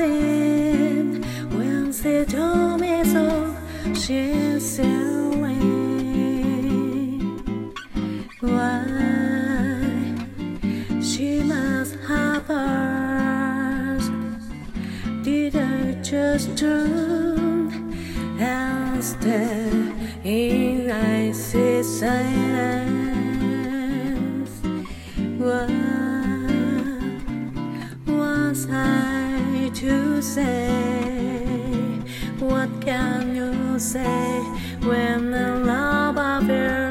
something when she told me so. She's silly. Why she must have asked? Did I just turn and stare in icy silence? What was I to say? What can you say when the love of your